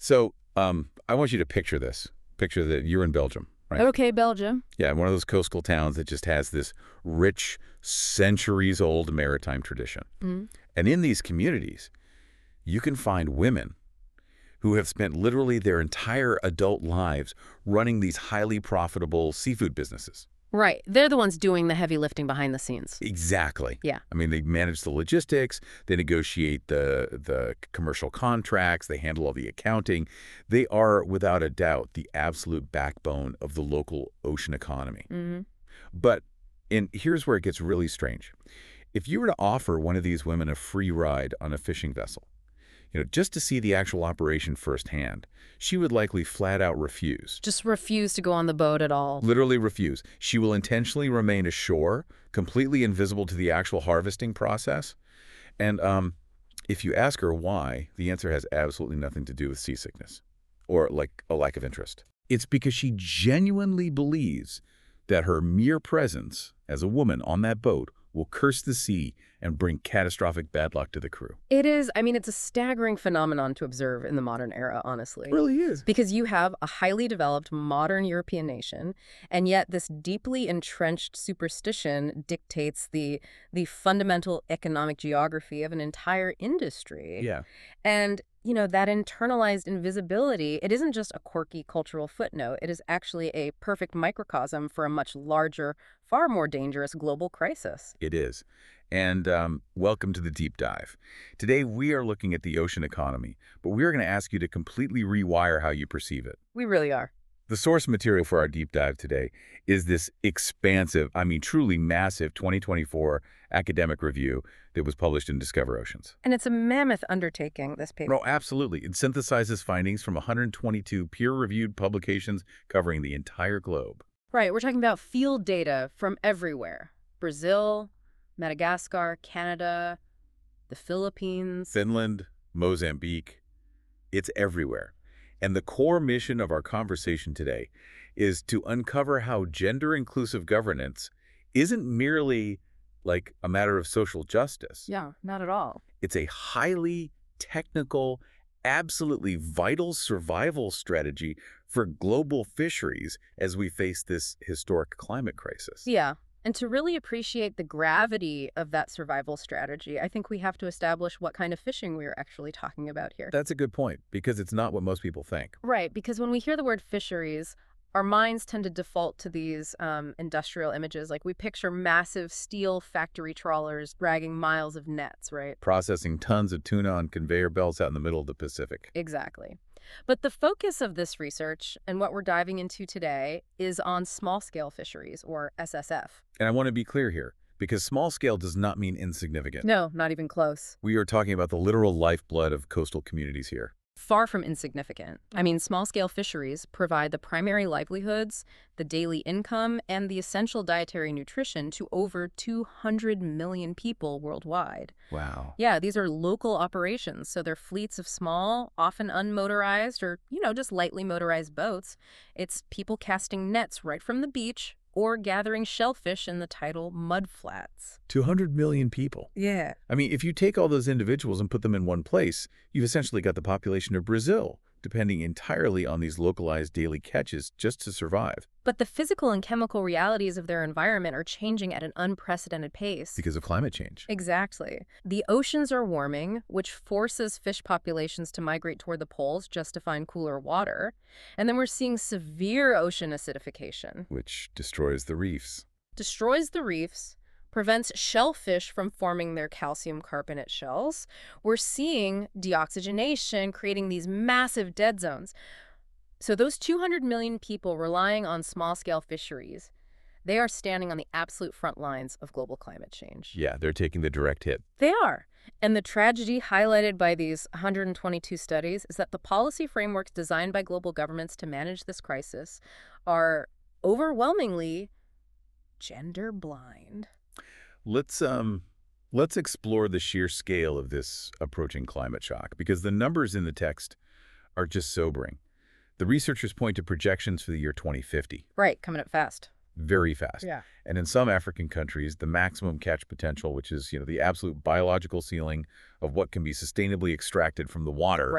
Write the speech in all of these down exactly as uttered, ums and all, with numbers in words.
So um, I want you to picture this. Picture that you're in Belgium, right? Okay, Belgium. Yeah, one of those coastal towns that just has this rich, centuries-old maritime tradition. Mm. And in these communities, you can find women who have spent literally their entire adult lives running these highly profitable seafood businesses. Right. They're the ones doing the heavy lifting behind the scenes. Exactly. Yeah. I mean, they manage the logistics, they negotiate the the commercial contracts, they handle all the accounting. They are, without a doubt, the absolute backbone of the local ocean economy. Mm-hmm. But and here's where it gets really strange. If you were to offer one of these women a free ride on a fishing vessel, you know, just to see the actual operation firsthand, she would likely flat out refuse. Just refuse to go on the boat at all. Literally refuse. She will intentionally remain ashore, completely invisible to the actual harvesting process. And um, if you ask her why, the answer has absolutely nothing to do with seasickness or like a lack of interest. It's because she genuinely believes that her mere presence as a woman on that boat will curse the sea and bring catastrophic bad luck to the crew. It is, I mean, it's a staggering phenomenon to observe in the modern era, honestly. It really is. Because you have a highly developed modern European nation, and yet this deeply entrenched superstition dictates the the fundamental economic geography of an entire industry. Yeah. And, you know, that internalized invisibility, it isn't just a quirky cultural footnote. It is actually a perfect microcosm for a much larger, far more dangerous global crisis. It is. And um, welcome to the deep dive. Today, we are looking at the ocean economy, but we're going to ask you to completely rewire how you perceive it. We really are. The source material for our deep dive today is this expansive, I mean truly massive twenty twenty-four academic review that was published in Discover Oceans. And it's a mammoth undertaking, this paper. No, absolutely. It synthesizes findings from one hundred twenty-two peer-reviewed publications covering the entire globe. Right, we're talking about field data from everywhere. Brazil, Madagascar, Canada, the Philippines. Finland, Mozambique. It's everywhere. And the core mission of our conversation today is to uncover how gender-inclusive governance isn't merely like a matter of social justice. Yeah, not at all. It's a highly technical, absolutely vital survival strategy for global fisheries as we face this historic climate crisis. Yeah. And to really appreciate the gravity of that survival strategy, I think we have to establish what kind of fishing we are actually talking about here. That's a good point, because it's not what most people think. Right, because when we hear the word fisheries, our minds tend to default to these um, industrial images. Like we picture massive steel factory trawlers dragging miles of nets, right? Processing tons of tuna on conveyor belts out in the middle of the Pacific. Exactly. But the focus of this research and what we're diving into today is on small-scale fisheries, or S S F. And I want to be clear here, because small scale does not mean insignificant. No, not even close. We are talking about the literal lifeblood of coastal communities here. Far from insignificant. I mean, small-scale fisheries provide the primary livelihoods, the daily income, and the essential dietary nutrition to over two hundred million people worldwide. Wow. Yeah, these are local operations, so they're fleets of small, often unmotorized or, you know, just lightly motorized boats. It's people casting nets right from the beach or gathering shellfish in the tidal mudflats. two hundred million people. Yeah. I mean, if you take all those individuals and put them in one place, you've essentially got the population of Brazil, depending entirely on these localized daily catches just to survive. But the physical and chemical realities of their environment are changing at an unprecedented pace. Because of climate change. Exactly. The oceans are warming, which forces fish populations to migrate toward the poles just to find cooler water. And then we're seeing severe ocean acidification. Which destroys the reefs. Destroys the reefs, prevents shellfish from forming their calcium carbonate shells. We're seeing deoxygenation, creating these massive dead zones. So those two hundred million people relying on small-scale fisheries, they are standing on the absolute front lines of global climate change. Yeah, they're taking the direct hit. They are. And the tragedy highlighted by these one hundred twenty-two studies is that the policy frameworks designed by global governments to manage this crisis are overwhelmingly gender blind. Let's um let's explore the sheer scale of this approaching climate shock, because the numbers in the text are just sobering. The researchers point to projections for the year twenty fifty. Right, coming up fast. Very fast. Yeah. And in some African countries, the maximum catch potential, which is, you know, the absolute biological ceiling of what can be sustainably extracted from the water, Right.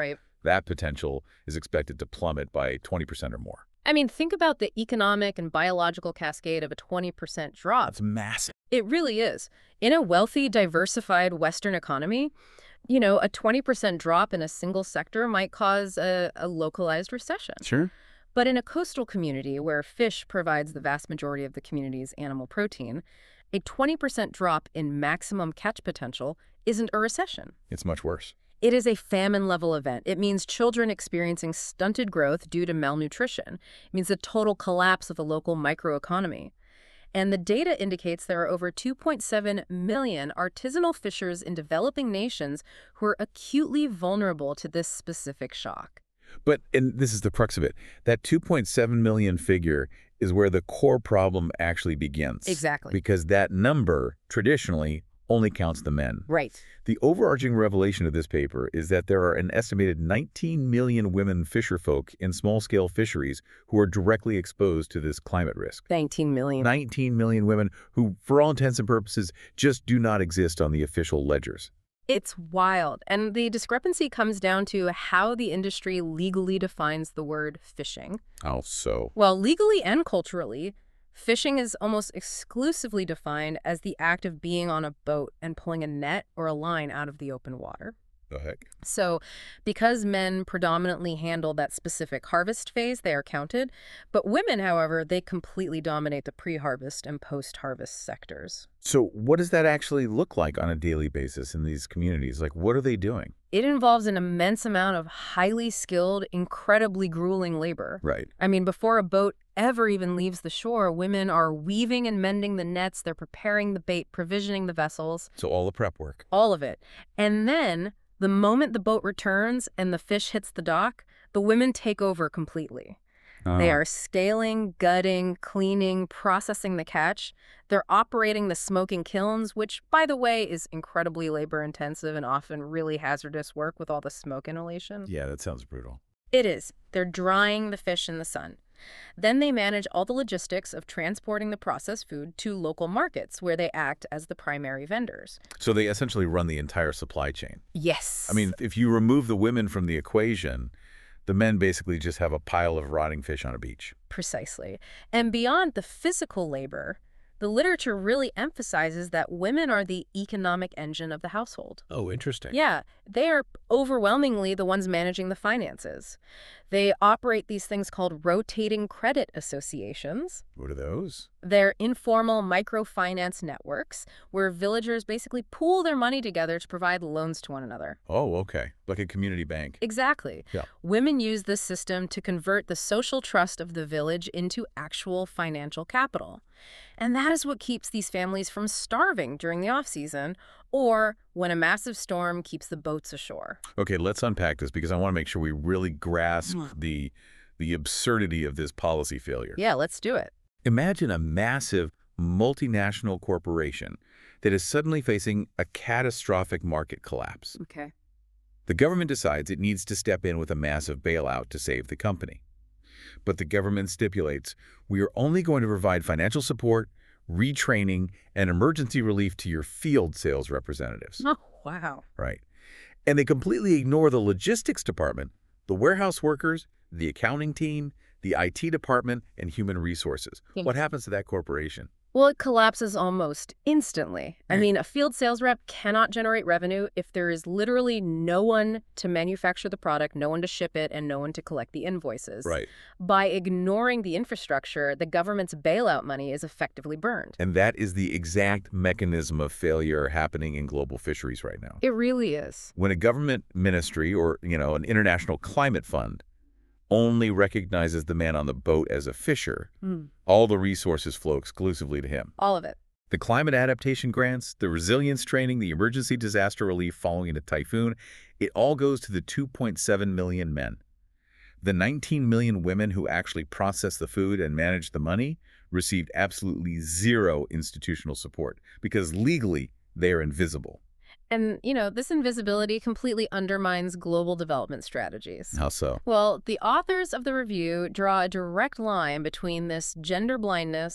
that potential is expected to plummet by twenty percent or more. I mean, think about the economic and biological cascade of a twenty percent drop. That's massive. It really is. In a wealthy, diversified Western economy, you know, a twenty percent drop in a single sector might cause a, a localized recession. Sure. But in a coastal community where fish provides the vast majority of the community's animal protein, a twenty percent drop in maximum catch potential isn't a recession. It's much worse. It is a famine-level event. It means children experiencing stunted growth due to malnutrition. It means the total collapse of the local microeconomy. And the data indicates there are over two point seven million artisanal fishers in developing nations who are acutely vulnerable to this specific shock. But, and this is the crux of it, that two point seven million figure is where the core problem actually begins. Exactly. Because that number, traditionally, only counts the men. Right. The overarching revelation of this paper is that there are an estimated nineteen million women fisherfolk in small-scale fisheries who are directly exposed to this climate risk. nineteen million. nineteen million women who, for all intents and purposes, just do not exist on the official ledgers. It's wild. And the discrepancy comes down to how the industry legally defines the word fishing. How so? Well, legally and culturally, fishing is almost exclusively defined as the act of being on a boat and pulling a net or a line out of the open water. The heck? So because men predominantly handle that specific harvest phase, they are counted. But women, however, they completely dominate the pre-harvest and post-harvest sectors. So what does that actually look like on a daily basis in these communities? Like, what are they doing? It involves an immense amount of highly skilled, incredibly grueling labor. Right. I mean, before a boat ever even leaves the shore, women are weaving and mending the nets, they're preparing the bait, provisioning the vessels. So all the prep work. All of it. And then, the moment the boat returns and the fish hits the dock, the women take over completely. Oh. They are scaling, gutting, cleaning, processing the catch. They're operating the smoking kilns, which, by the way, is incredibly labor-intensive and often really hazardous work with all the smoke inhalation. Yeah, that sounds brutal. It is. They're drying the fish in the sun. Then they manage all the logistics of transporting the processed food to local markets where they act as the primary vendors. So they essentially run the entire supply chain. Yes. I mean, if you remove the women from the equation, the men basically just have a pile of rotting fish on a beach. Precisely. And beyond the physical labor, the literature really emphasizes that women are the economic engine of the household. Oh, interesting. Yeah, they are overwhelmingly the ones managing the finances. They operate these things called rotating credit associations. What are those? They're informal microfinance networks where villagers basically pool their money together to provide loans to one another. Oh, okay. Like a community bank. Exactly. Yeah. Women use this system to convert the social trust of the village into actual financial capital. And that is what keeps these families from starving during the off-season or when a massive storm keeps the boats ashore. Okay, let's unpack this because I want to make sure we really grasp the, the absurdity of this policy failure. Yeah, let's do it. Imagine a massive multinational corporation that is suddenly facing a catastrophic market collapse. Okay. The government decides it needs to step in with a massive bailout to save the company. But the government stipulates, we are only going to provide financial support, retraining, and emergency relief to your field sales representatives. Oh, wow. Right. And they completely ignore the logistics department, the warehouse workers, the accounting team, the I T department, and human resources. Yes. What happens to that corporation? Well, it collapses almost instantly. I Mm. mean, a field sales rep cannot generate revenue if there is literally no one to manufacture the product, no one to ship it, and no one to collect the invoices. Right. By ignoring the infrastructure, the government's bailout money is effectively burned. And that is the exact mechanism of failure happening in global fisheries right now. It really is. When a government ministry or, you know, an international climate fund only recognizes the man on the boat as a fisher, Mm. all the resources flow exclusively to him. All of it. The climate adaptation grants, the resilience training, the emergency disaster relief following a typhoon, it all goes to the two point seven million men. The nineteen million women who actually process the food and manage the money received absolutely zero institutional support because legally they are invisible. And, you know, this invisibility completely undermines global development strategies. How so? Well, the authors of the review draw a direct line between this gender blindness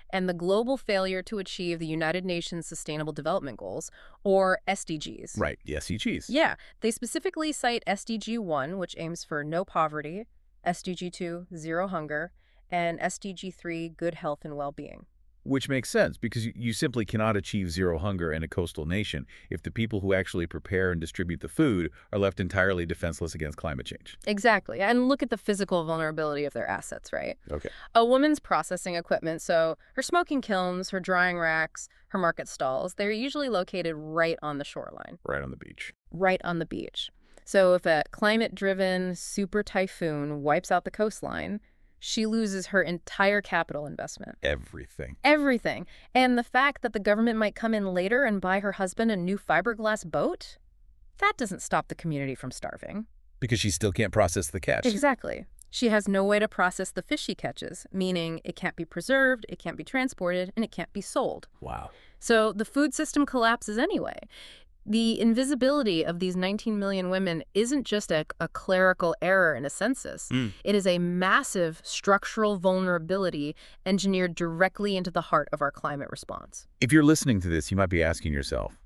and the global failure to achieve the United Nations Sustainable Development Goals, or S D Gs. Right, the S D Gs. Yeah, they specifically cite S D G one, which aims for no poverty, S D G two, zero hunger, and S D G three, good health and well-being. Which makes sense, because you- you simply cannot achieve zero hunger in a coastal nation if the people who actually prepare and distribute the food are left entirely defenseless against climate change. Exactly, and look at the physical vulnerability of their assets, right? Okay. A woman's processing equipment, so her smoking kilns, her drying racks, her market stalls, they're usually located right on the shoreline, Right on the beach. right on the beach. So if a climate-driven super typhoon wipes out the coastline, she loses her entire capital investment. Everything. Everything. And the fact that the government might come in later and buy her husband a new fiberglass boat, that doesn't stop the community from starving. Because she still can't process the catch. Exactly. She has no way to process the fish she catches, meaning it can't be preserved, it can't be transported, and it can't be sold. Wow. So the food system collapses anyway. The invisibility of these nineteen million women isn't just a, a clerical error in a census. Mm. It is a massive structural vulnerability engineered directly into the heart of our climate response. If you're listening to this, you might be asking yourself,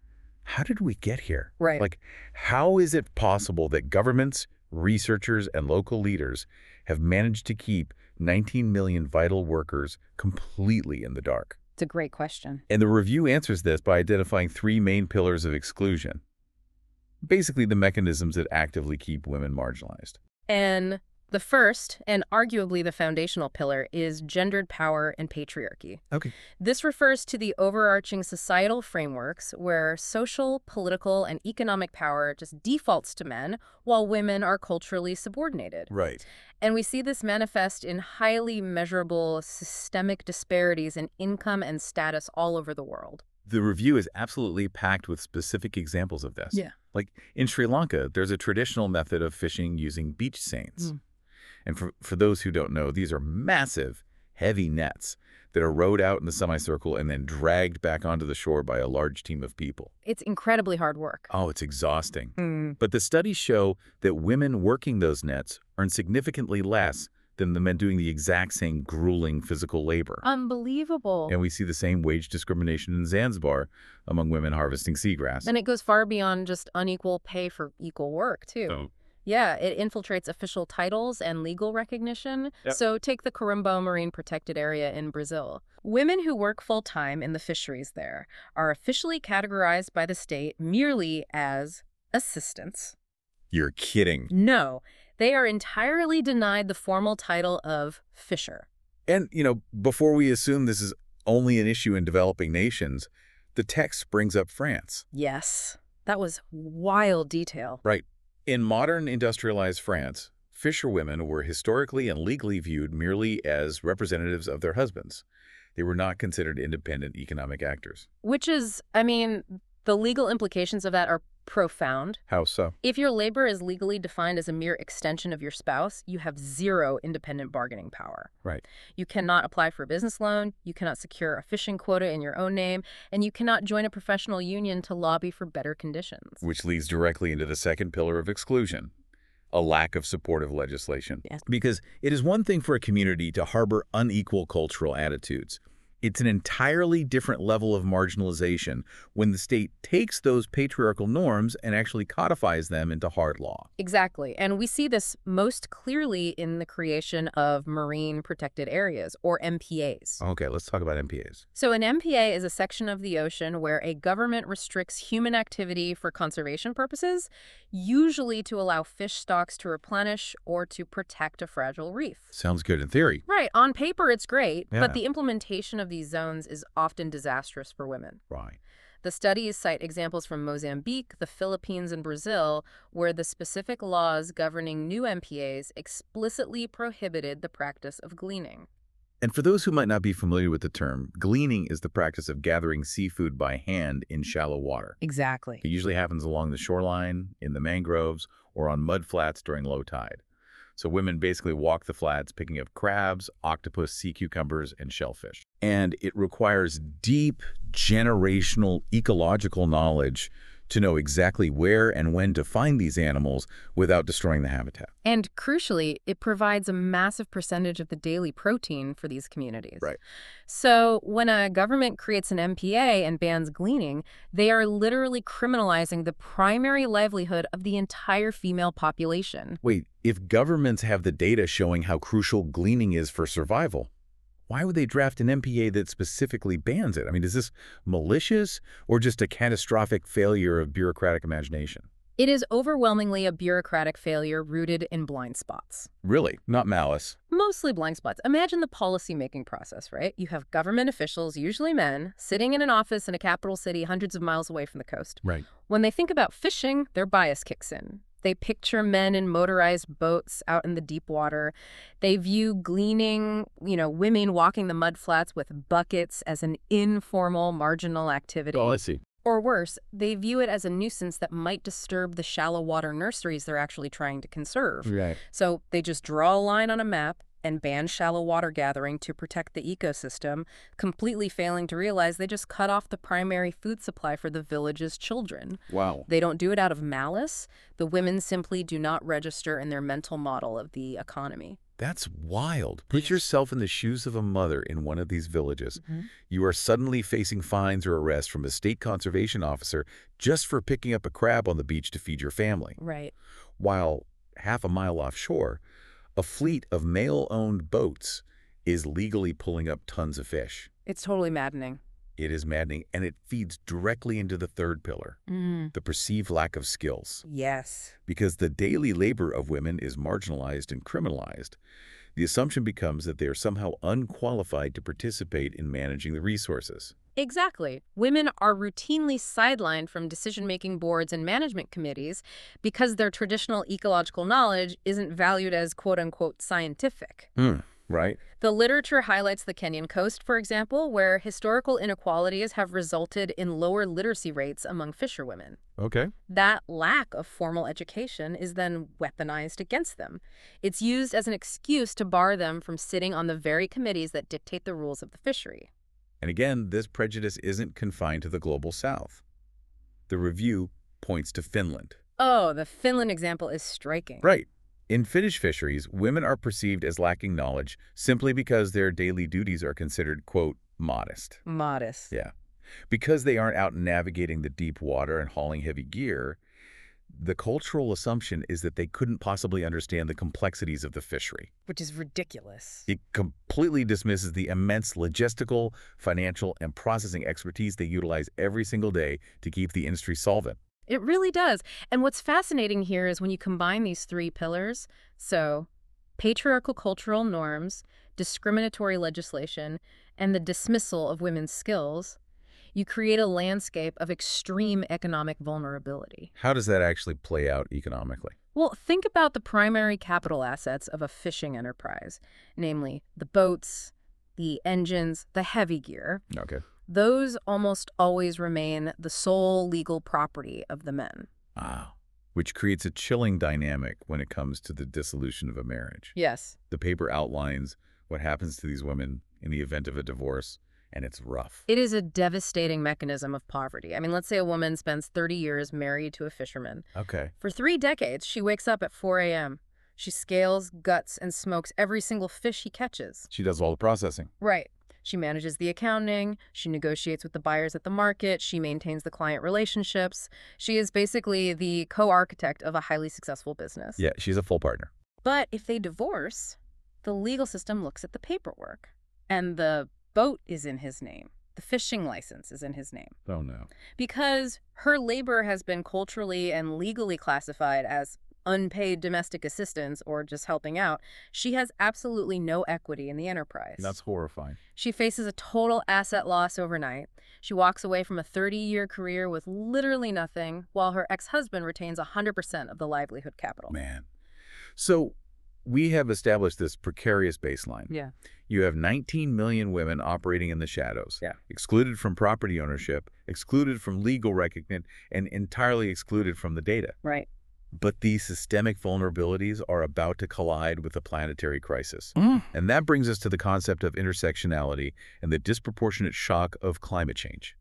how did we get here? Right. Like, how is it possible that governments, researchers, and local leaders have managed to keep nineteen million vital workers completely in the dark? It's a great question. And the review answers this by identifying three main pillars of exclusion. Basically, the mechanisms that actively keep women marginalized. And the first, and arguably the foundational pillar, is gendered power and patriarchy. Okay. This refers to the overarching societal frameworks where social, political, and economic power just defaults to men while women are culturally subordinated. Right. And we see this manifest in highly measurable systemic disparities in income and status all over the world. The review is absolutely packed with specific examples of this. Yeah. Like in Sri Lanka, there's a traditional method of fishing using beach seines. Mm. And for, for those who don't know, these are massive, heavy nets that are rowed out in the semicircle and then dragged back onto the shore by a large team of people. It's incredibly hard work. Oh, it's exhausting. Mm. But the studies show that women working those nets earn significantly less than the men doing the exact same grueling physical labor. Unbelievable. And we see the same wage discrimination in Zanzibar among women harvesting seagrass. And it goes far beyond just unequal pay for equal work, too. Oh. Yeah, it infiltrates official titles and legal recognition. Yep. So take the Corimbo Marine Protected Area in Brazil. Women who work full-time in the fisheries there are officially categorized by the state merely as assistants. You're kidding. No, they are entirely denied the formal title of fisher. And, you know, before we assume this is only an issue in developing nations, the text brings up France. Yes, that was wild detail. Right. In modern industrialized France, fisherwomen were historically and legally viewed merely as representatives of their husbands. They were not considered independent economic actors. Which is, I mean, the legal implications of that are profound. How so? If your labor is legally defined as a mere extension of your spouse, you have zero independent bargaining power. Right. You cannot apply for a business loan, you cannot secure a fishing quota in your own name, and you cannot join a professional union to lobby for better conditions. Which leads directly into the second pillar of exclusion, a lack of supportive legislation. Yes. Because it is one thing for a community to harbor unequal cultural attitudes. It's an entirely different level of marginalization when the state takes those patriarchal norms and actually codifies them into hard law. Exactly. And we see this most clearly in the creation of marine protected areas, or M P As. Okay, let's talk about M P As. So an M P A is a section of the ocean where a government restricts human activity for conservation purposes, usually to allow fish stocks to replenish or to protect a fragile reef. Sounds good in theory. Right. On paper, it's great, Yeah. but the implementation of these zones is often disastrous for women. Right. The studies cite examples from Mozambique, the Philippines, and Brazil, where the specific laws governing new M P As explicitly prohibited the practice of gleaning. And for those who might not be familiar with the term, gleaning is the practice of gathering seafood by hand in shallow water. Exactly. It usually happens along the shoreline, in the mangroves, or on mud flats during low tide. So women basically walk the flats picking up crabs, octopus, sea cucumbers, and shellfish. And it requires deep generational ecological knowledge to know exactly where and when to find these animals without destroying the habitat. And crucially, it provides a massive percentage of the daily protein for these communities. Right. So when a government creates an M P A and bans gleaning, they are literally criminalizing the primary livelihood of the entire female population. Wait, if governments have the data showing how crucial gleaning is for survival, why would they draft an M P A that specifically bans it? I mean, is this malicious or just a catastrophic failure of bureaucratic imagination? It is overwhelmingly a bureaucratic failure rooted in blind spots. Really? Not malice? Mostly blind spots. Imagine the policy-making process, right? You have government officials, usually men, sitting in an office in a capital city hundreds of miles away from the coast. Right. When they think about fishing, their bias kicks in. They picture men in motorized boats out in the deep water. They view gleaning, you know, women walking the mudflats with buckets as an informal, marginal activity. Oh, I see. Or worse, they view it as a nuisance that might disturb the shallow water nurseries they're actually trying to conserve. Right. So they just draw a line on a map and ban shallow water gathering to protect the ecosystem, completely failing to realize they just cut off the primary food supply for the village's children. Wow. They don't do it out of malice. The women simply do not register in their mental model of the economy. That's wild. Put yourself in the shoes of a mother in one of these villages. Mm-hmm. You are suddenly facing fines or arrest from a state conservation officer just for picking up a crab on the beach to feed your family. Right. While half a mile offshore, a fleet of male-owned boats is legally pulling up tons of fish. It's totally maddening. It is maddening, and it feeds directly into the third pillar, Mm. the perceived lack of skills. Yes. Because the daily labor of women is marginalized and criminalized, the assumption becomes that they are somehow unqualified to participate in managing the resources. Exactly. Women are routinely sidelined from decision-making boards and management committees because their traditional ecological knowledge isn't valued as quote-unquote scientific. Hmm. Right? The literature highlights the Kenyan coast, for example, where historical inequalities have resulted in lower literacy rates among fisherwomen. Okay. That lack of formal education is then weaponized against them. It's used as an excuse to bar them from sitting on the very committees that dictate the rules of the fishery. And again, this prejudice isn't confined to the global south. The review points to Finland. Oh, the Finland example is striking. Right. In Finnish fisheries, women are perceived as lacking knowledge simply because their daily duties are considered, quote, modest. Modest. Yeah. Because they aren't out navigating the deep water and hauling heavy gear, the cultural assumption is that they couldn't possibly understand the complexities of the fishery. Which is ridiculous. It completely dismisses the immense logistical, financial, and processing expertise they utilize every single day to keep the industry solvent. It really does. And what's fascinating here is when you combine these three pillars, so patriarchal cultural norms, discriminatory legislation, and the dismissal of women's skills, you create a landscape of extreme economic vulnerability. How does that actually play out economically? Well, think about the primary capital assets of a fishing enterprise, namely the boats, the engines, the heavy gear. Okay. Those almost always remain the sole legal property of the men. Ah, which creates a chilling dynamic when it comes to the dissolution of a marriage. Yes. The paper outlines what happens to these women in the event of a divorce, and it's rough. It is a devastating mechanism of poverty. I mean, let's say a woman spends thirty years married to a fisherman. Okay. For three decades, she wakes up at four A M She scales, guts, and smokes every single fish he catches. She does all the processing. Right. She manages the accounting, she negotiates with the buyers at the market, she maintains the client relationships. She is basically the co-architect of a highly successful business. Yeah, she's a full partner. But if they divorce, the legal system looks at the paperwork. And the boat is in his name. The fishing license is in his name. Oh, no. Because her labor has been culturally and legally classified as unpaid domestic assistance or just helping out, she has absolutely no equity in the enterprise. That's horrifying. She faces a total asset loss overnight. She walks away from a thirty-year career with literally nothing, while her ex-husband retains one hundred percent of the livelihood capital. Man. So we have established this precarious baseline. Yeah. You have nineteen million women operating in the shadows, Yeah. excluded from property ownership, excluded from legal recognition, and entirely excluded from the data. Right. But these systemic vulnerabilities are about to collide with a planetary crisis. Mm. And that brings us to the concept of intersectionality and the disproportionate shock of climate change.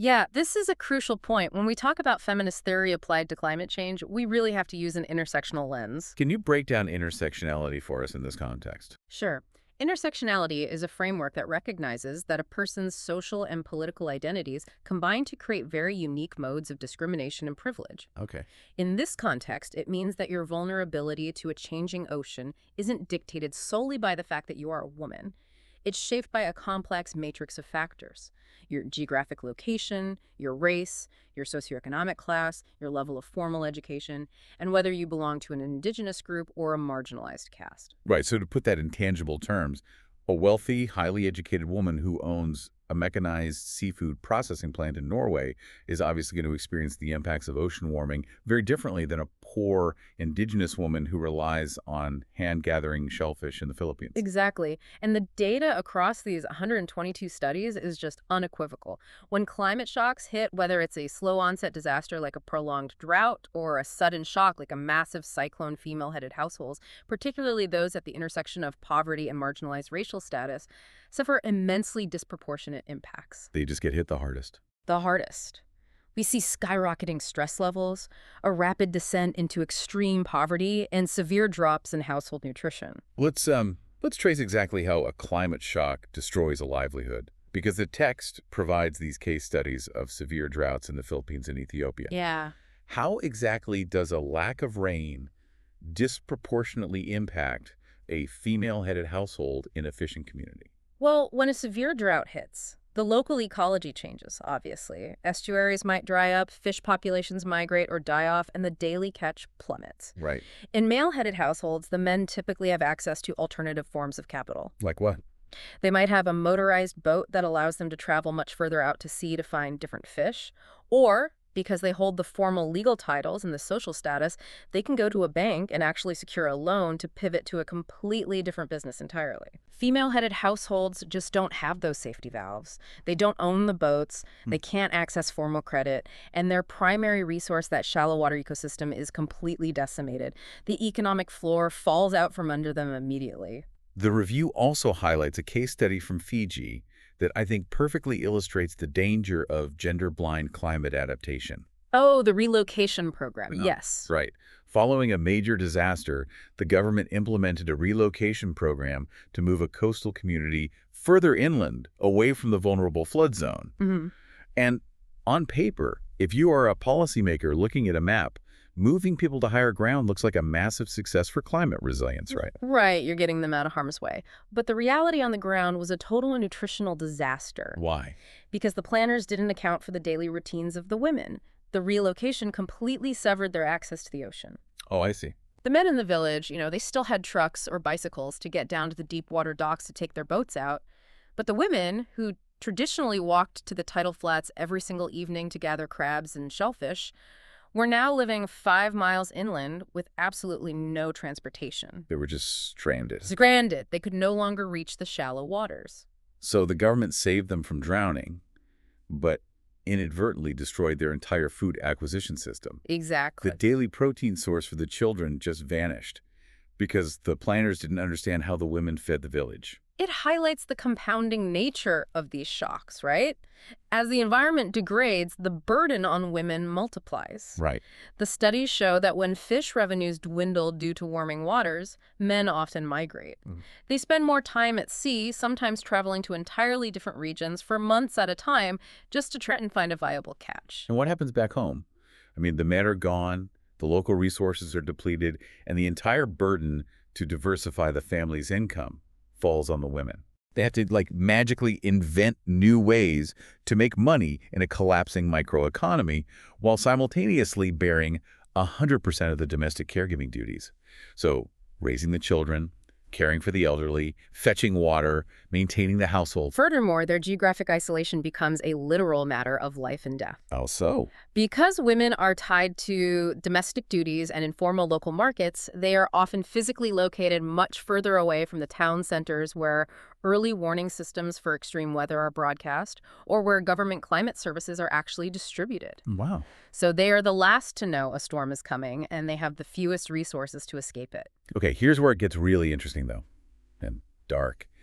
Yeah, this is a crucial point. When we talk about feminist theory applied to climate change, we really have to use an intersectional lens. Can you break down intersectionality for us in this context? Sure. Intersectionality is a framework that recognizes that a person's social and political identities combine to create very unique modes of discrimination and privilege. Okay. In this context, it means that your vulnerability to a changing ocean isn't dictated solely by the fact that you are a woman. It's shaped by a complex matrix of factors: your geographic location, your race, your socioeconomic class, your level of formal education, and whether you belong to an indigenous group or a marginalized caste. Right, so to put that in tangible terms, a wealthy, highly educated woman who owns a mechanized seafood processing plant in Norway is obviously going to experience the impacts of ocean warming very differently than a poor indigenous woman who relies on hand-gathering shellfish in the Philippines. Exactly. And the data across these one hundred twenty-two studies is just unequivocal. When climate shocks hit, whether it's a slow onset disaster like a prolonged drought or a sudden shock like a massive cyclone female-headed households, particularly those at the intersection of poverty and marginalized racial status, suffer immensely disproportionate impacts. They just get hit the hardest. The hardest. We see skyrocketing stress levels, a rapid descent into extreme poverty, and severe drops in household nutrition. Let's um let's trace exactly how a climate shock destroys a livelihood, because the text provides these case studies of severe droughts in the Philippines and Ethiopia. Yeah. How exactly does a lack of rain disproportionately impact a female-headed household in a fishing community? Well, when a severe drought hits, the local ecology changes, obviously. Estuaries might dry up, fish populations migrate or die off, and the daily catch plummets. Right. In male-headed households, the men typically have access to alternative forms of capital. Like what? They might have a motorized boat that allows them to travel much further out to sea to find different fish, or because they hold the formal legal titles and the social status, they can go to a bank and actually secure a loan to pivot to a completely different business entirely. Female-headed households just don't have those safety valves. They don't own the boats, they can't access formal credit, and their primary resource, that shallow water ecosystem, is completely decimated. The economic floor falls out from under them immediately. The review also highlights a case study from Fiji that I think perfectly illustrates the danger of gender-blind climate adaptation. Oh, the relocation program, Yeah. yes. Right. Following a major disaster, the government implemented a relocation program to move a coastal community further inland, away from the vulnerable flood zone. Mm-hmm. And on paper, if you are a policymaker looking at a map, moving people to higher ground looks like a massive success for climate resilience, right? Right, you're getting them out of harm's way. But the reality on the ground was a total nutritional disaster. Why? Because the planners didn't account for the daily routines of the women. The relocation completely severed their access to the ocean. Oh, I see. The men in the village, you know, they still had trucks or bicycles to get down to the deep water docks to take their boats out. But the women, who traditionally walked to the tidal flats every single evening to gather crabs and shellfish, were now living five miles inland with absolutely no transportation. They were just stranded. Stranded. They could no longer reach the shallow waters. So the government saved them from drowning, but inadvertently destroyed their entire food acquisition system. Exactly. The daily protein source for the children just vanished because the planners didn't understand how the women fed the village. It highlights the compounding nature of these shocks, right? As the environment degrades, the burden on women multiplies. Right. The studies show that when fish revenues dwindle due to warming waters, men often migrate. Mm. They spend more time at sea, sometimes traveling to entirely different regions for months at a time just to try and find a viable catch. And what happens back home? I mean, the men are gone, the local resources are depleted, and the entire burden to diversify the family's income falls on the women. They have to, like, magically invent new ways to make money in a collapsing microeconomy while simultaneously bearing one hundred percent of the domestic caregiving duties. So raising the children, caring for the elderly, fetching water, maintaining the household. Furthermore, their geographic isolation becomes a literal matter of life and death. How so? Because women are tied to domestic duties and informal local markets, they are often physically located much further away from the town centers where early warning systems for extreme weather are broadcast, or where government climate services are actually distributed. Wow. So they are the last to know a storm is coming, and they have the fewest resources to escape it. Okay, here's where it gets really interesting, though, and dark.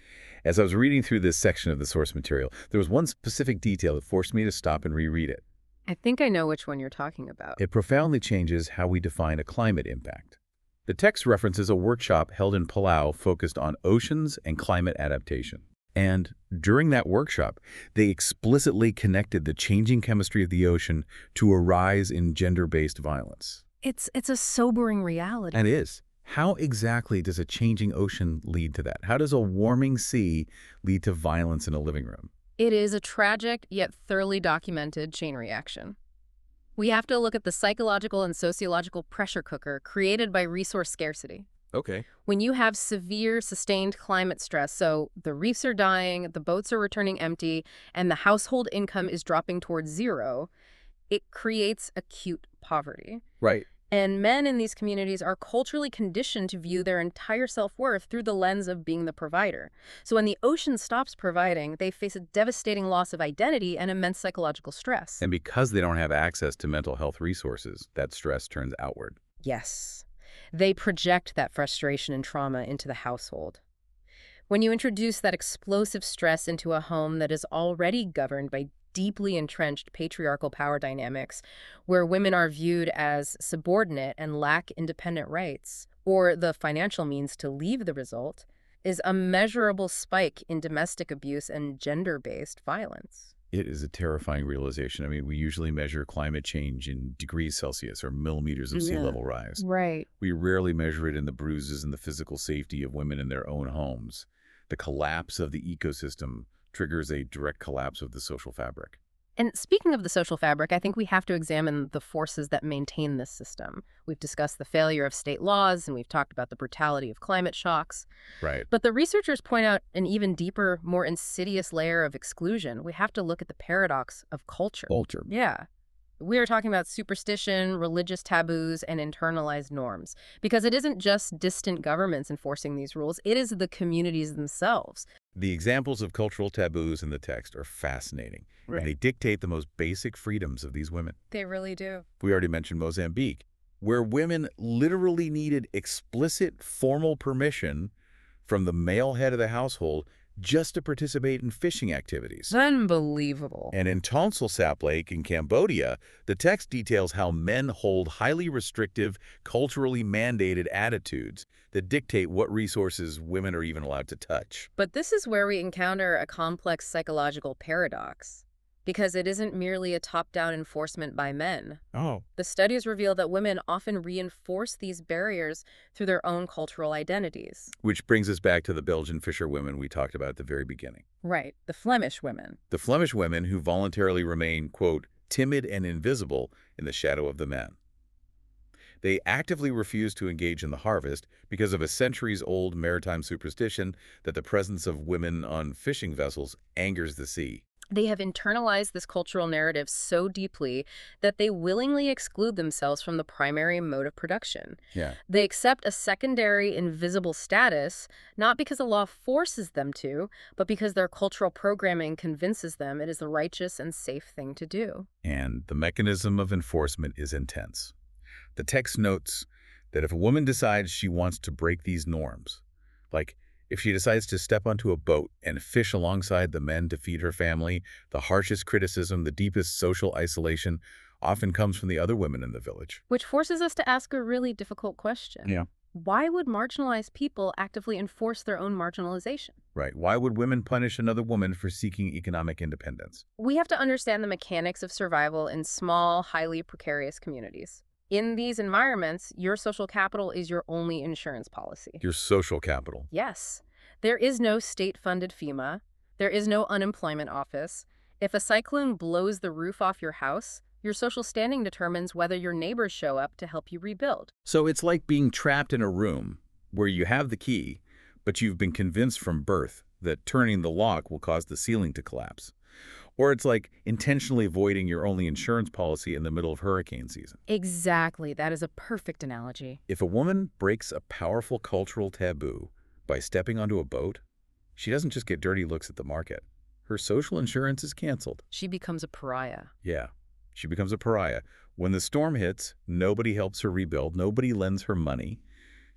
As I was reading through this section of the source material, there was one specific detail that forced me to stop and reread it. I think I know which one you're talking about. It profoundly changes how we define a climate impact. The text references a workshop held in Palau focused on oceans and climate adaptation. And during that workshop, they explicitly connected the changing chemistry of the ocean to a rise in gender-based violence. It's, it's a sobering reality. And it is. How exactly does a changing ocean lead to that? How does a warming sea lead to violence in a living room? It is a tragic yet thoroughly documented chain reaction. We have to look at the psychological and sociological pressure cooker created by resource scarcity. Okay. When you have severe, sustained climate stress, so the reefs are dying, the boats are returning empty, and the household income is dropping towards zero, it creates acute poverty. Right. And men in these communities are culturally conditioned to view their entire self-worth through the lens of being the provider. So when the ocean stops providing, they face a devastating loss of identity and immense psychological stress. And because they don't have access to mental health resources, that stress turns outward. Yes. They project that frustration and trauma into the household. When you introduce that explosive stress into a home that is already governed by deeply entrenched patriarchal power dynamics, where women are viewed as subordinate and lack independent rights, or the financial means to leave the result, is a measurable spike in domestic abuse and gender-based violence. It is a terrifying realization. I mean, we usually measure climate change in degrees Celsius or millimeters of sea Yeah. level rise. Right. We rarely measure it in the bruises and the physical safety of women in their own homes. The collapse of the ecosystem triggers a direct collapse of the social fabric. And speaking of the social fabric, I think we have to examine the forces that maintain this system. We've discussed the failure of state laws, and we've talked about the brutality of climate shocks. Right. But the researchers point out an even deeper, more insidious layer of exclusion. We have to look at the paradox of culture. Culture. Yeah. We are talking about superstition, religious taboos, and internalized norms. Because it isn't just distant governments enforcing these rules, it is the communities themselves. The examples of cultural taboos in the text are fascinating. Right. And they dictate the most basic freedoms of these women. They really do. We already mentioned Mozambique, where women literally needed explicit formal permission from the male head of the household just to participate in fishing activities. Unbelievable. And in Tonsil Sap Lake in Cambodia, the text details how men hold highly restrictive, culturally mandated attitudes that dictate what resources women are even allowed to touch. But this is where we encounter a complex psychological paradox, because it isn't merely a top-down enforcement by men. Oh. The studies reveal that women often reinforce these barriers through their own cultural identities. Which brings us back to the Belgian fisherwomen we talked about at the very beginning. Right, the Flemish women. The Flemish women who voluntarily remain, quote, timid and invisible in the shadow of the men. They actively refuse to engage in the harvest because of a centuries-old maritime superstition that the presence of women on fishing vessels angers the sea. They have internalized this cultural narrative so deeply that they willingly exclude themselves from the primary mode of production. Yeah. They accept a secondary invisible status, not because the law forces them to, but because their cultural programming convinces them it is the righteous and safe thing to do. And the mechanism of enforcement is intense. The text notes that if a woman decides she wants to break these norms, like if she decides to step onto a boat and fish alongside the men to feed her family, the harshest criticism, the deepest social isolation often comes from the other women in the village. Which forces us to ask a really difficult question. Yeah. Why would marginalized people actively enforce their own marginalization? Right. Why would women punish another woman for seeking economic independence? We have to understand the mechanics of survival in small, highly precarious communities. In these environments, your social capital is your only insurance policy. Your social capital. Yes. There is no state-funded FEMA. There is no unemployment office. If a cyclone blows the roof off your house, your social standing determines whether your neighbors show up to help you rebuild. So it's like being trapped in a room where you have the key, but you've been convinced from birth that turning the lock will cause the ceiling to collapse. Or it's like intentionally voiding your only insurance policy in the middle of hurricane season. Exactly. That is a perfect analogy. If a woman breaks a powerful cultural taboo by stepping onto a boat, she doesn't just get dirty looks at the market. Her social insurance is canceled. She becomes a pariah. Yeah, she becomes a pariah. When the storm hits, nobody helps her rebuild. Nobody lends her money.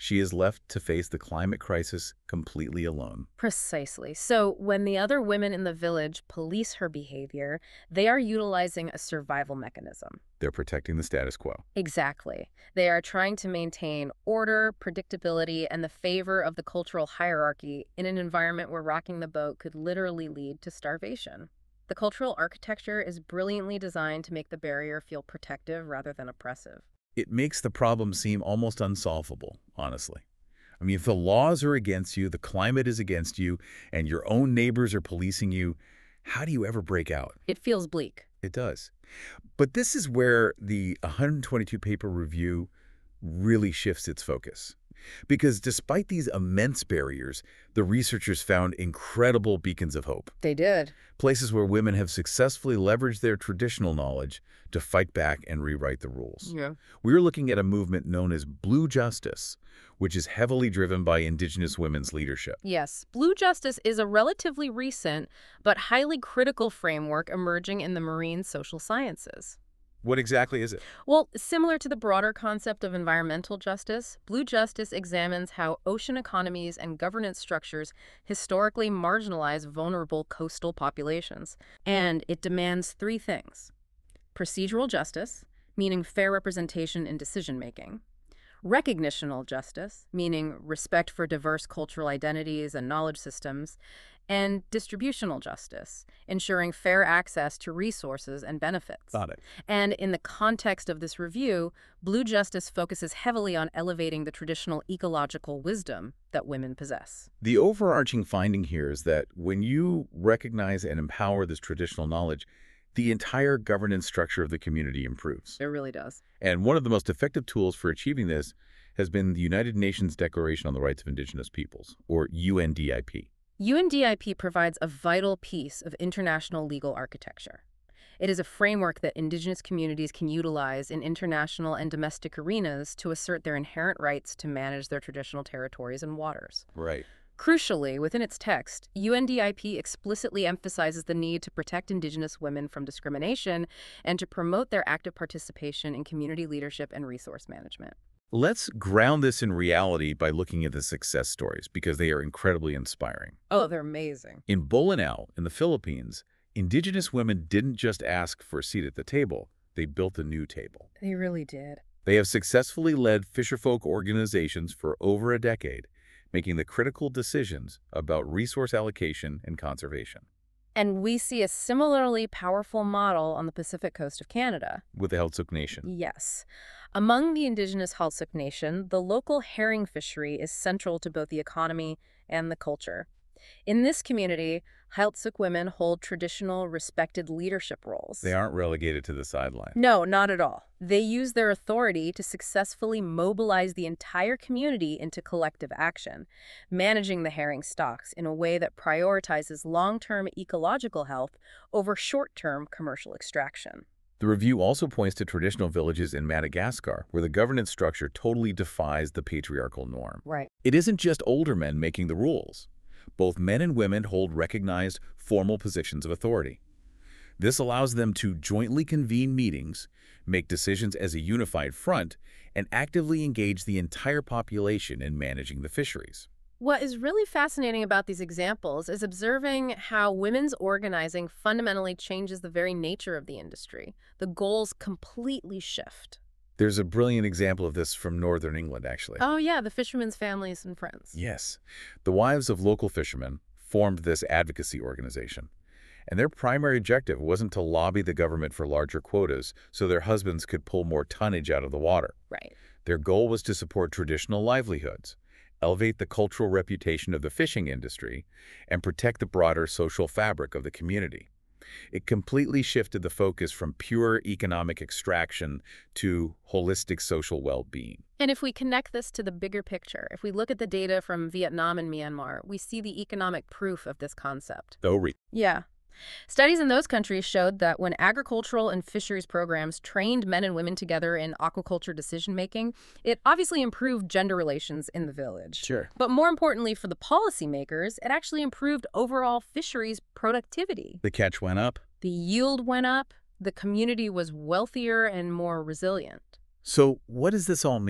She is left to face the climate crisis completely alone. Precisely. So when the other women in the village police her behavior, they are utilizing a survival mechanism. They're protecting the status quo. Exactly. They are trying to maintain order, predictability, and the favor of the cultural hierarchy in an environment where rocking the boat could literally lead to starvation. The cultural architecture is brilliantly designed to make the barrier feel protective rather than oppressive. It makes the problem seem almost unsolvable, honestly. I mean, if the laws are against you, the climate is against you, and your own neighbors are policing you, how do you ever break out? It feels bleak. It does. But this is where the one hundred twenty-two paper review really shifts its focus. Because despite these immense barriers, the researchers found incredible beacons of hope. They did. Places where women have successfully leveraged their traditional knowledge to fight back and rewrite the rules. Yeah. We're looking at a movement known as Blue Justice, which is heavily driven by Indigenous women's leadership. Yes, Blue Justice is a relatively recent but highly critical framework emerging in the marine social sciences. What exactly is it? Well, similar to the broader concept of environmental justice, Blue Justice examines how ocean economies and governance structures historically marginalize vulnerable coastal populations. And it demands three things: procedural justice, meaning fair representation in decision-making; recognitional justice, meaning respect for diverse cultural identities and knowledge systems; and distributional justice, ensuring fair access to resources and benefits. Got it. And in the context of this review, Blue Justice focuses heavily on elevating the traditional ecological wisdom that women possess. The overarching finding here is that when you recognize and empower this traditional knowledge, the entire governance structure of the community improves. It really does. And one of the most effective tools for achieving this has been the United Nations Declaration on the Rights of Indigenous Peoples, or U N D I P. U N D I P provides a vital piece of international legal architecture. It is a framework that Indigenous communities can utilize in international and domestic arenas to assert their inherent rights to manage their traditional territories and waters. Right. Crucially, within its text, U N D I P explicitly emphasizes the need to protect Indigenous women from discrimination and to promote their active participation in community leadership and resource management. Let's ground this in reality by looking at the success stories, because they are incredibly inspiring. Oh, they're amazing. In Bolinao, in the Philippines, Indigenous women didn't just ask for a seat at the table, they built a new table. They really did. They have successfully led fisherfolk organizations for over a decade, making the critical decisions about resource allocation and conservation. And we see a similarly powerful model on the Pacific coast of Canada. With the Heiltsuk Nation. Yes. Among the Indigenous Heiltsuk Nation, the local herring fishery is central to both the economy and the culture. In this community, Heiltsuk women hold traditional, respected leadership roles. They aren't relegated to the sideline. No, not at all. They use their authority to successfully mobilize the entire community into collective action, managing the herring stocks in a way that prioritizes long-term ecological health over short-term commercial extraction. The review also points to traditional villages in Madagascar, where the governance structure totally defies the patriarchal norm. Right. It isn't just older men making the rules. Both men and women hold recognized formal positions of authority. This allows them to jointly convene meetings, make decisions as a unified front, and actively engage the entire population in managing the fisheries. What is really fascinating about these examples is observing how women's organizing fundamentally changes the very nature of the industry. The goals completely shift. There's a brilliant example of this from Northern England, actually. Oh, yeah, the fishermen's families and friends. Yes. The wives of local fishermen formed this advocacy organization, and their primary objective wasn't to lobby the government for larger quotas so their husbands could pull more tonnage out of the water. Right. Their goal was to support traditional livelihoods, elevate the cultural reputation of the fishing industry, and protect the broader social fabric of the community. It completely shifted the focus from pure economic extraction to holistic social well-being. And if we connect this to the bigger picture, if we look at the data from Vietnam and Myanmar, we see the economic proof of this concept. Though re- Yeah. Studies in those countries showed that when agricultural and fisheries programs trained men and women together in aquaculture decision-making, it obviously improved gender relations in the village. Sure. But more importantly for the policymakers, it actually improved overall fisheries productivity. The catch went up. The yield went up, the community was wealthier and more resilient. So what does this all mean?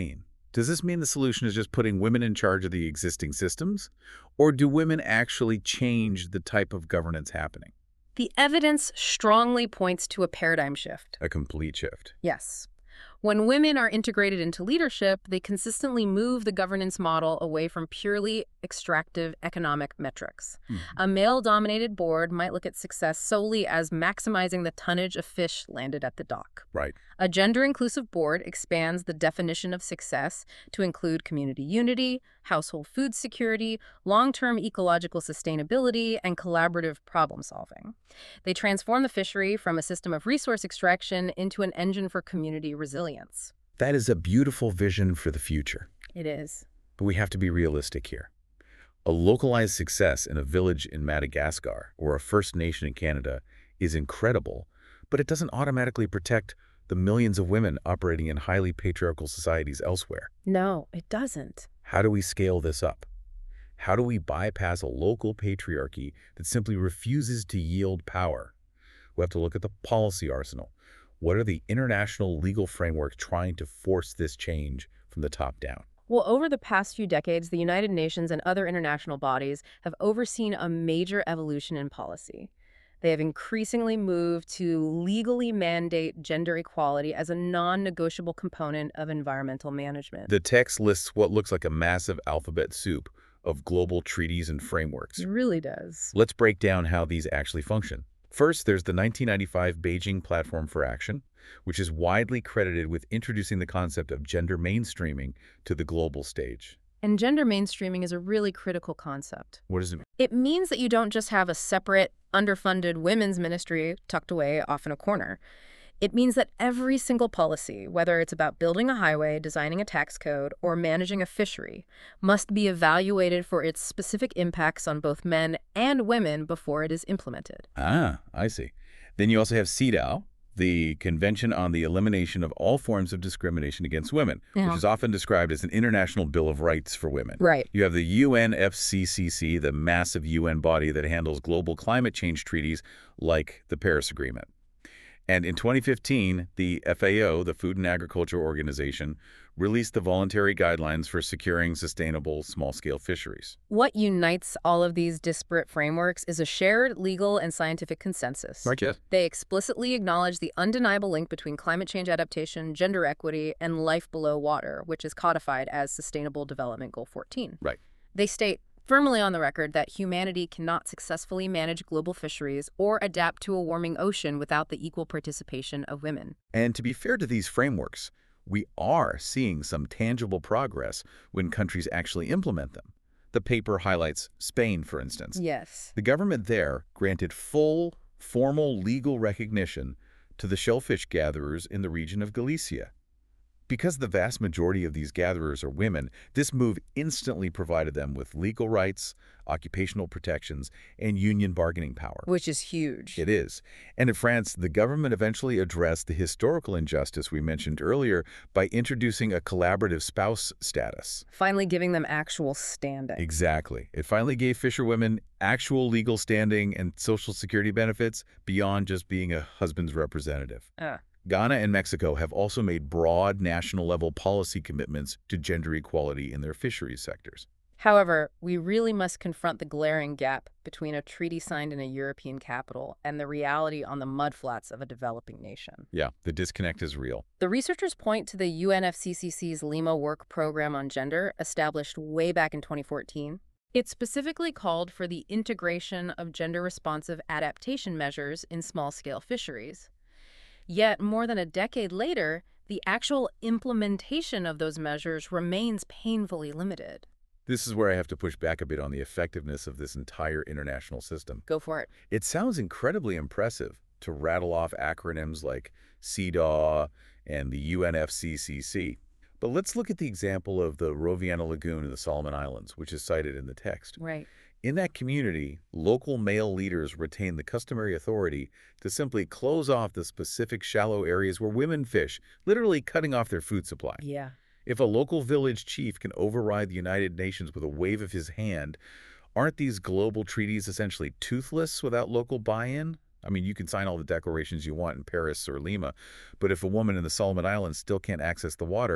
Does this mean the solution is just putting women in charge of the existing systems? Or do women actually change the type of governance happening? The evidence strongly points to a paradigm shift. A complete shift. Yes. When women are integrated into leadership, they consistently move the governance model away from purely extractive economic metrics. Hmm. A male-dominated board might look at success solely as maximizing the tonnage of fish landed at the dock. Right. A gender-inclusive board expands the definition of success to include community unity, household food security, long-term ecological sustainability, and collaborative problem-solving. They transform the fishery from a system of resource extraction into an engine for community resilience. That is a beautiful vision for the future. It is. But we have to be realistic here. A localized success in a village in Madagascar or a First Nation in Canada is incredible, but it doesn't automatically protect the millions of women operating in highly patriarchal societies elsewhere. No, it doesn't. How do we scale this up? How do we bypass a local patriarchy that simply refuses to yield power? We have to look at the policy arsenal. What are the international legal frameworks trying to force this change from the top down? Well, over the past few decades, the United Nations and other international bodies have overseen a major evolution in policy. They have increasingly moved to legally mandate gender equality as a non-negotiable component of environmental management. The text lists what looks like a massive alphabet soup of global treaties and frameworks. It really does. Let's break down how these actually function. First, there's the nineteen ninety-five Beijing Platform for Action, which is widely credited with introducing the concept of gender mainstreaming to the global stage. And gender mainstreaming is a really critical concept. What does it mean? It means that you don't just have a separate, underfunded women's ministry tucked away off in a corner. It means that every single policy, whether it's about building a highway, designing a tax code, or managing a fishery, must be evaluated for its specific impacts on both men and women before it is implemented. Ah, I see. Then you also have CEDAW, the Convention on the Elimination of All Forms of Discrimination Against Women, Yeah. which is often described as an international Bill of Rights for women. Right. You have the U N F C C C, the massive U N body that handles global climate change treaties like the Paris Agreement. And in twenty fifteen, the F A O, the Food and Agriculture Organization, released the voluntary guidelines for securing sustainable small-scale fisheries. What unites all of these disparate frameworks is a shared legal and scientific consensus. Yes. They explicitly acknowledge the undeniable link between climate change adaptation, gender equity, and life below water, which is codified as Sustainable Development Goal fourteen. Right. They state firmly on the record that humanity cannot successfully manage global fisheries or adapt to a warming ocean without the equal participation of women. And to be fair to these frameworks, we are seeing some tangible progress when countries actually implement them. The paper highlights Spain, for instance. Yes. The government there granted full, formal legal recognition to the shellfish gatherers in the region of Galicia. Because the vast majority of these gatherers are women, this move instantly provided them with legal rights, occupational protections, and union bargaining power. Which is huge. It is. And in France, the government eventually addressed the historical injustice we mentioned earlier by introducing a collaborative spouse status. Finally giving them actual standing. Exactly. It finally gave fisherwomen actual legal standing and social security benefits beyond just being a husband's representative. Uh. Ghana and Mexico have also made broad national-level policy commitments to gender equality in their fisheries sectors. However, we really must confront the glaring gap between a treaty signed in a European capital and the reality on the mudflats of a developing nation. Yeah, the disconnect is real. The researchers point to the U N F C C C's Lima Work Program on Gender, established way back in twenty fourteen. It specifically called for the integration of gender-responsive adaptation measures in small-scale fisheries. Yet, more than a decade later, the actual implementation of those measures remains painfully limited. This is where I have to push back a bit on the effectiveness of this entire international system. Go for it. It sounds incredibly impressive to rattle off acronyms like CEDAW and the U N F C C C. But let's look at the example of the Roviana Lagoon in the Solomon Islands, which is cited in the text. Right. In that community, local male leaders retain the customary authority to simply close off the specific shallow areas where women fish, literally cutting off their food supply. Yeah. If a local village chief can override the United Nations with a wave of his hand, aren't these global treaties essentially toothless without local buy-in? I mean, you can sign all the declarations you want in Paris or Lima, but if a woman in the Solomon Islands still can't access the water,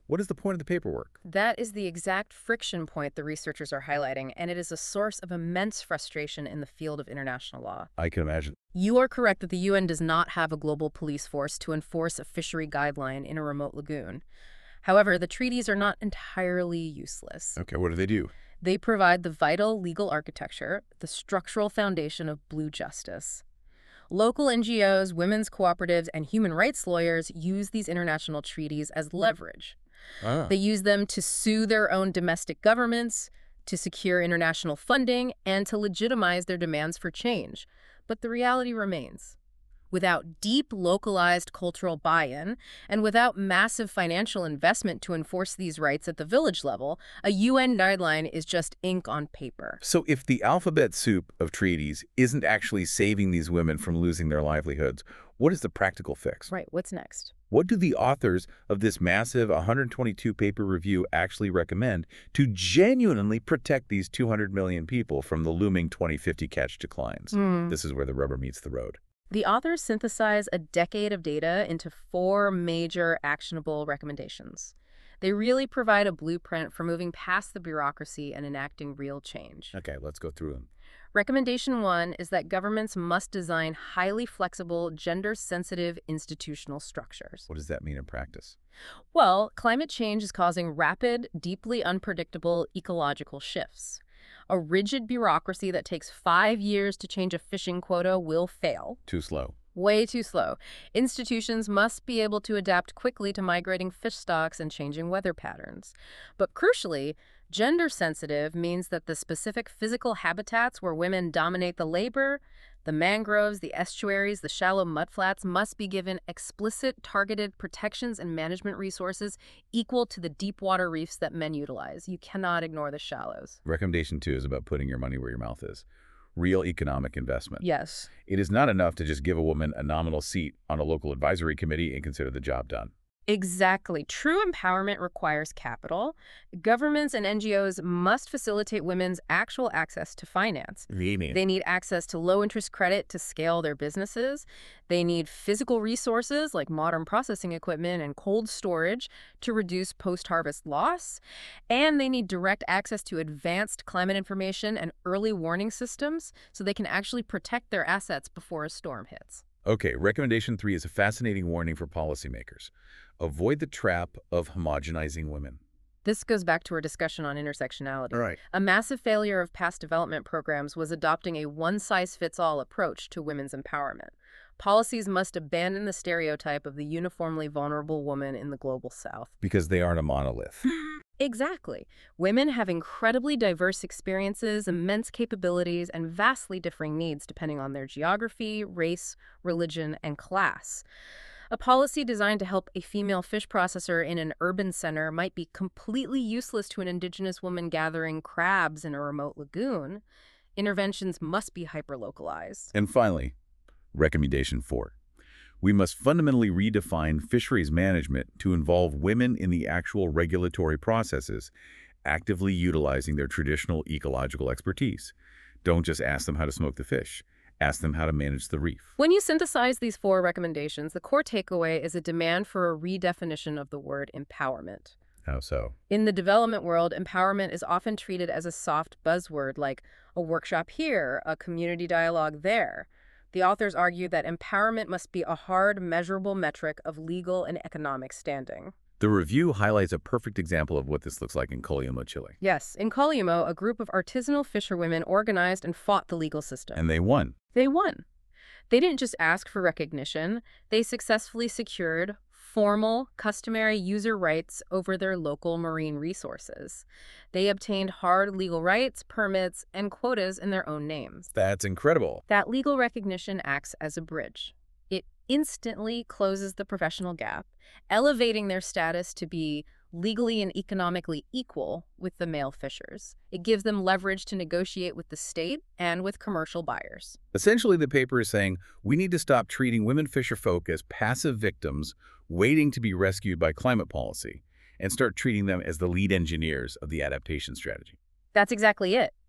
What is the point of the paperwork? That is the exact friction point the researchers are highlighting, and it is a source of immense frustration in the field of international law. I can imagine. You are correct that the U N does not have a global police force to enforce a fishery guideline in a remote lagoon. However, the treaties are not entirely useless. Okay, what do they do? They provide the vital legal architecture, the structural foundation of blue justice. Local N G Os, women's cooperatives, and human rights lawyers use these international treaties as leverage. Ah. They use them to sue their own domestic governments, to secure international funding, and to legitimize their demands for change. But the reality remains. Without deep, localized cultural buy-in, and without massive financial investment to enforce these rights at the village level, a U N guideline is just ink on paper. So if the alphabet soup of treaties isn't actually saving these women from losing their livelihoods, what is the practical fix? Right, what's next? What do the authors of this massive one hundred twenty-two paper review actually recommend to genuinely protect these two hundred million people from the looming twenty fifty catch declines? Mm. This is where the rubber meets the road. The authors synthesize a decade of data into four major actionable recommendations. They really provide a blueprint for moving past the bureaucracy and enacting real change. Okay, let's go through them. Recommendation one is that governments must design highly flexible, gender-sensitive institutional structures. What does that mean in practice? Well, climate change is causing rapid, deeply unpredictable ecological shifts. A rigid bureaucracy that takes five years to change a fishing quota will fail. Too slow. Way too slow. Institutions must be able to adapt quickly to migrating fish stocks and changing weather patterns. But crucially, gender-sensitive means that the specific physical habitats where women dominate the labor, the mangroves, the estuaries, the shallow mudflats, must be given explicit, targeted protections and management resources equal to the deep water reefs that men utilize. You cannot ignore the shallows. Recommendation two is about putting your money where your mouth is. Real economic investment. Yes. It is not enough to just give a woman a nominal seat on a local advisory committee and consider the job done. Exactly. True empowerment requires capital. Governments and N G Os must facilitate women's actual access to finance. They need access to low-interest credit to scale their businesses. They need physical resources like modern processing equipment and cold storage to reduce post-harvest loss. And they need direct access to advanced climate information and early warning systems so they can actually protect their assets before a storm hits. Okay, recommendation three is a fascinating warning for policymakers. Avoid the trap of homogenizing women. This goes back to our discussion on intersectionality. Right. A massive failure of past development programs was adopting a one-size-fits-all approach to women's empowerment. Policies must abandon the stereotype of the uniformly vulnerable woman in the global south. Because they aren't a monolith. Exactly. Women have incredibly diverse experiences, immense capabilities, and vastly differing needs depending on their geography, race, religion, and class. A policy designed to help a female fish processor in an urban center might be completely useless to an indigenous woman gathering crabs in a remote lagoon. Interventions must be hyper-localized. And finally, recommendation four. We must fundamentally redefine fisheries management to involve women in the actual regulatory processes, actively utilizing their traditional ecological expertise. Don't just ask them how to smoke the fish. Ask them how to manage the reef. When you synthesize these four recommendations, the core takeaway is a demand for a redefinition of the word empowerment. How so? In the development world, empowerment is often treated as a soft buzzword like a workshop here, a community dialogue there. The authors argue that empowerment must be a hard, measurable metric of legal and economic standing. The review highlights a perfect example of what this looks like in Colima, Chile. Yes, in Colima, a group of artisanal fisherwomen organized and fought the legal system. And they won. They won. They didn't just ask for recognition. They successfully secured formal, customary user rights over their local marine resources. They obtained hard legal rights, permits, and quotas in their own names. That's incredible. That legal recognition acts as a bridge. It instantly closes the professional gap, elevating their status to be legally and economically equal with the male fishers. It gives them leverage to negotiate with the state and with commercial buyers. Essentially, the paper is saying we need to stop treating women fisher folk as passive victims waiting to be rescued by climate policy and start treating them as the lead engineers of the adaptation strategy. That's exactly it.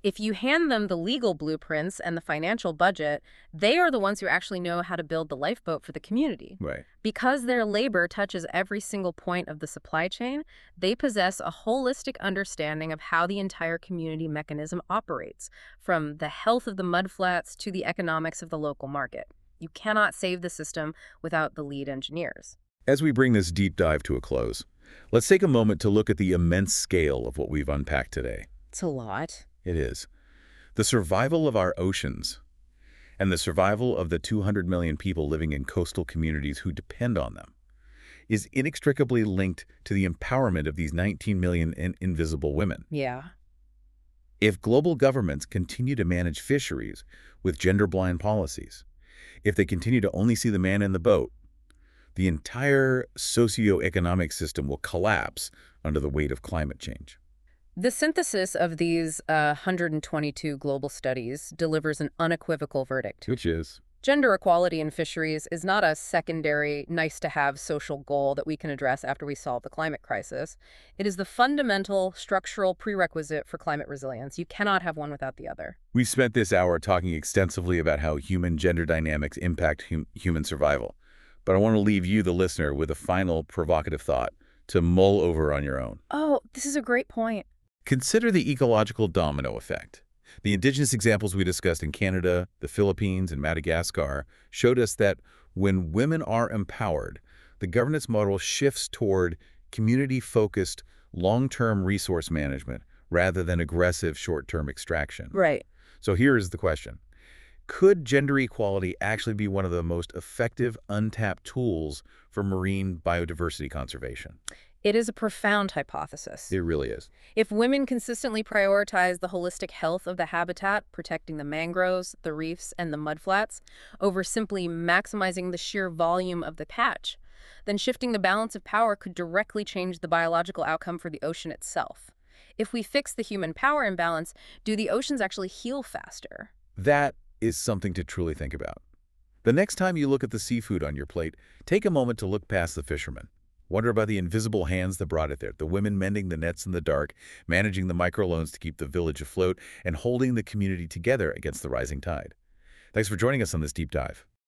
If you hand them the legal blueprints and the financial budget, they are the ones who actually know how to build the lifeboat for the community. Right. Because their labor touches every single point of the supply chain, they possess a holistic understanding of how the entire community mechanism operates, from the health of the mudflats to the economics of the local market. You cannot save the system without the lead engineers. As we bring this deep dive to a close, let's take a moment to look at the immense scale of what we've unpacked today. It's a lot. It is. The survival of our oceans and the survival of the two hundred million people living in coastal communities who depend on them is inextricably linked to the empowerment of these nineteen million in invisible women. Yeah. If global governments continue to manage fisheries with gender-blind policies, if they continue to only see the man in the boat, the entire socio-economic system will collapse under the weight of climate change. The synthesis of these uh, one hundred twenty-two global studies delivers an unequivocal verdict. Which is? Gender equality in fisheries is not a secondary, nice-to-have social goal that we can address after we solve the climate crisis. It is the fundamental, structural prerequisite for climate resilience. You cannot have one without the other. We've spent this hour talking extensively about how human gender dynamics impact hum human survival. But I want to leave you, the listener, with a final provocative thought to mull over on your own. Oh, this is a great point. Consider the ecological domino effect. The indigenous examples we discussed in Canada, the Philippines, and Madagascar showed us that when women are empowered, the governance model shifts toward community-focused, long-term resource management rather than aggressive short-term extraction. Right. So here is the question. Could gender equality actually be one of the most effective untapped tools for marine biodiversity conservation? It is a profound hypothesis. It really is. If women consistently prioritize the holistic health of the habitat, protecting the mangroves, the reefs, and the mudflats, over simply maximizing the sheer volume of the catch, then shifting the balance of power could directly change the biological outcome for the ocean itself. If we fix the human power imbalance, do the oceans actually heal faster? That is something to truly think about. The next time you look at the seafood on your plate, take a moment to look past the fishermen. Wonder about the invisible hands that brought it there, the women mending the nets in the dark, managing the microloans to keep the village afloat, and holding the community together against the rising tide. Thanks for joining us on this deep dive.